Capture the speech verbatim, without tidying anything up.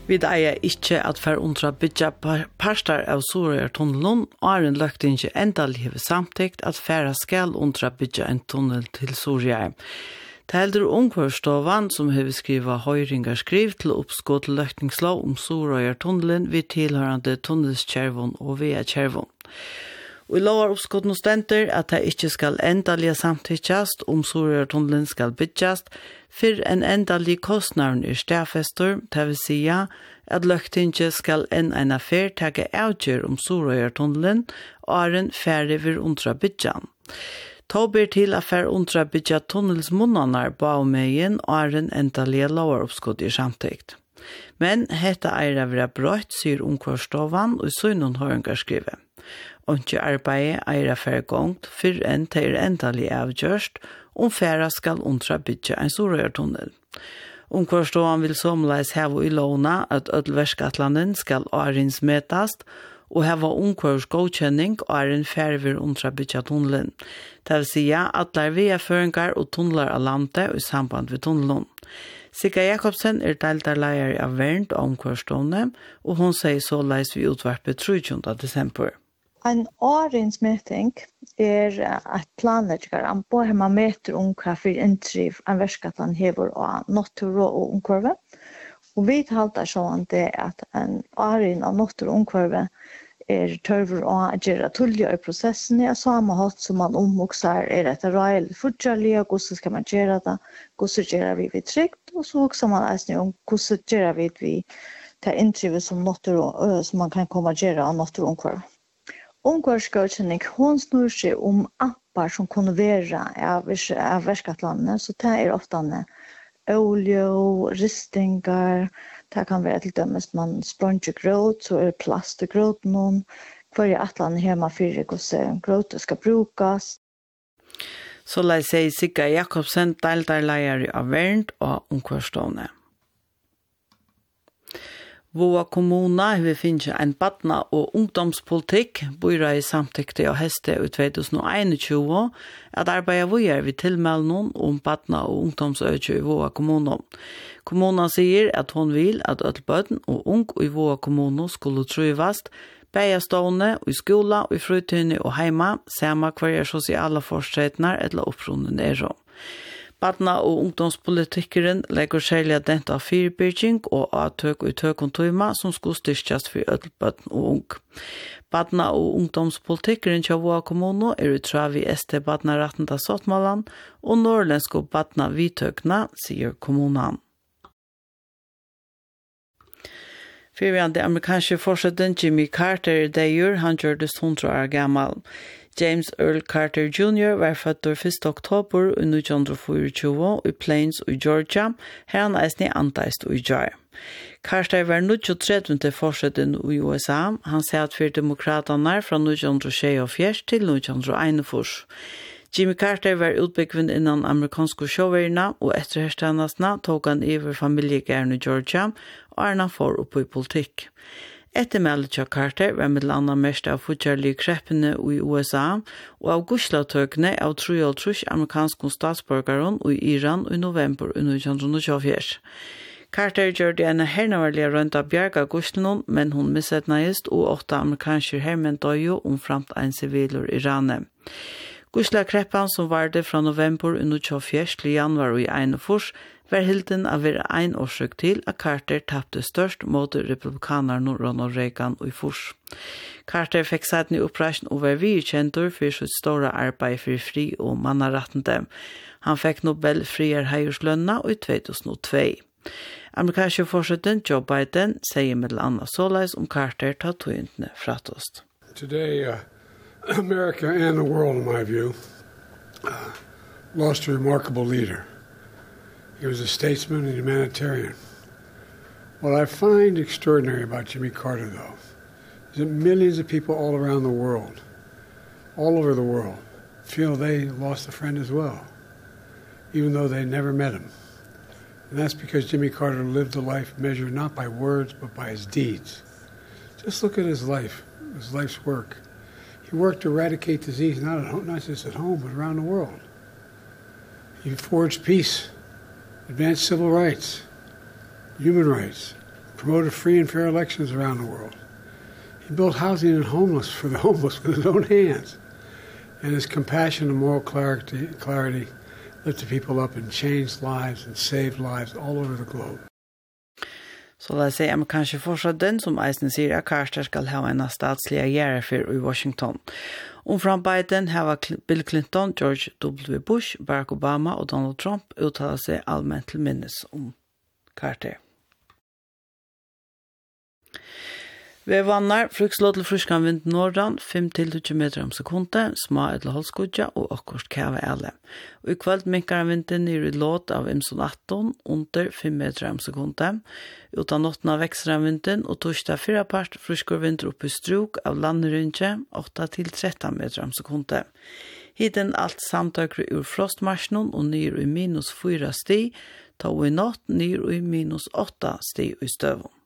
Vi eier ikke at for undra bytja parstar av Sorøyartunnelen, og er en løgtinge endelig har samtikt at færre skal undra bytja en tunnel til Sorøyar. Det heldur Ungkvarstovan som har skrivet høyringarskriv til oppskått løgtingslov om Sorøyartunnelen ved tilhørende tunnelskjervån og via kjervån. Og i lovar oppskått noe stenter at det ikke skal endelig samtikkjast om Sorøyartunnelen skal bytjast, for en endelig kostnaren er stafester, det vil si at løgtinge skal en en affær takke avgjør om Sorøyartunnelen og er en færre vir undra bytjan. Ta ber til affær undra bytja tunnelsmunnanar baumegen og er en endelig lovaroppskott i samtikt. Men hetta er av vera brøtt, sier Ungkvarstovan og søgnon høringarskrivet. Ontje arbeid er affær gongt, for enn til endelig avgjørst, om færre skal undra bytja en Sorøyartunnel. Ungkvarstovan vil somleis heva i låna at ødelverskatlanden skal arinsmetast og heva ungkvars godkjenning og er en færre undra bytja tunnelen. Det vil sija at der via føringar og tunnelar av landet i samband med tunnelen. Sigga Jakobsen er deltarleier av Vernt og Ungkvarstone, og hun sier såleis vi utvarpet tjuende desember. En årinsmeting er et planlegger an på hva man meter om hva for inntriv en verskatlan hever av natur og ungkvarve. Og vi talte sånn det at en årin av natur og ungkvarve er tørver å gjøre tullige i prosessen. Jeg sa med hatt som man omvokser er etter reil fortsalige, hvordan skal man gjøre det, hvordan gjør vi vi trygt, og så også man eisne om hvordan gjør vi vi til inntrivet som, natur, som man kan komme og gjøre av natur og ungkvarve. Ungkvarsgodkjenning, hun snur seg om appar som kunne være av, av verskatlandet, så det er ofte olje, ristingar, det kan være til dømes man språnger gråt, så er det plast til gråt noen, hver i atlandet her man fyrir hvordan gråt skal brukes. Så la jeg si Sigga Jakobsen, deltarleier av Vernt og Ungkvarstone. Våa kommuna har finnet en badna- og ungdomspolitikk, bøyra i samtikte og heste i tjuetusen og einogtjúgu, at arbeidet våger vi tilmelden om badna- og ungdomsøkje i Våa kommuna. Kommuna sier at hun vil at ødelbøten og ung i Våa kommuna skulle trøyvast, beia stående i skola, i frutøyne og heima, samme hver er sosiale forstretner eller opprunden er så. Badna- og ungdomspolitikeren legger særlig dent av firebygging og avtøk og tøkontøyma som skulle styrkjast for ødelbøtten og ung. Badna- og ungdomspolitikeren til Våa kommune er utrav i S T Badna-ratten til Sottmalan og norrlensk og Badna-vitøkna, sier kommunen. Fyrværende amerikanske forsetten Jimmy Carter deir, han gjør det hundre år gammel. James Earl Carter junior var født første oktober i nitton tjuefire i Plains i Georgia, her han eisne anteist i Jar. Carter var nitton-tredje forsetten i U S A, han satt for demokraterne fra nitton tjueåtte til nitton einogfyrre. Jimmy Carter var utbyggven innan amerikanske sjåverna, og etter herstandasna tok han over familiegæren i Georgia, og er han for oppe i politikk. Ettermeldet til Carter var med landa mest av fortjellige kreppene i U S A, og av guslatøkene av treogtrus amerikanske statsborgere i Iran i november nitton tjuefire. Carter gjør det en hernavarlige rundt av bjerga guslen, men hun missetnaist, og åtta amerikanske hermen døde omframt en siviler Irane. Guslakreppen som var det fra november nitton tjuefire til januar i einogfyrre, var hilden av være ein årsøk til at Carter tappte størst mot republikanerne Ronald Reagan i fors. Carter fikk siden i opprasjon og var virkjentur for sitt store arbeid for fri og mannarettende. Han fikk Nobel frier heierslønna i to tusen og to. Amerikanske forsetten Joe Biden sier med annet såleis om Carter tatt tøyntene fratost. Today, uh, America and the world, in my view, uh, lost a remarkable leader. He was a statesman and humanitarian. What I find extraordinary about Jimmy Carter, though, is that millions of people all around the world, all over the world, feel they lost a friend as well, even though they never met him. And that's because Jimmy Carter lived a life measured not by words, but by his deeds. Just look at his life, his life's work. He worked to eradicate disease, not, at home, not just at home, but around the world. He forged peace, advanced civil rights, human rights, promoted free and fair elections around the world. He built housing and homeless for the homeless with his own hands. And his compassion and moral clarity, clarity lifted people up and changed lives and saved lives all over the globe. Så la seg amerikanske forsvarsden som eisen sier at Carter skal ha en statslige gjerrefyr i Washington. Omfram Biden har Bill Clinton, George W. Bush, Barack Obama og Donald Trump uttaler seg allmänt til minnes om Carter. Vi vannar frukslåt til fruskan vind nordan, fem til tjue meter om sekundet, små eller holdskudja og akkurat kave alle. Og i kveld minkar vinden i låt av imson atton, under fem meter om sekundet. Utan åttna växer vinden og torsdag fyra part fruskor vind upp i struk av landrynje, åtta til tretton meter om sekundet. Hitten allt samtøkre ur frostmarsnon og nyr i minus fyra sti, ta i natt nyr i minus åtta sti i støvun.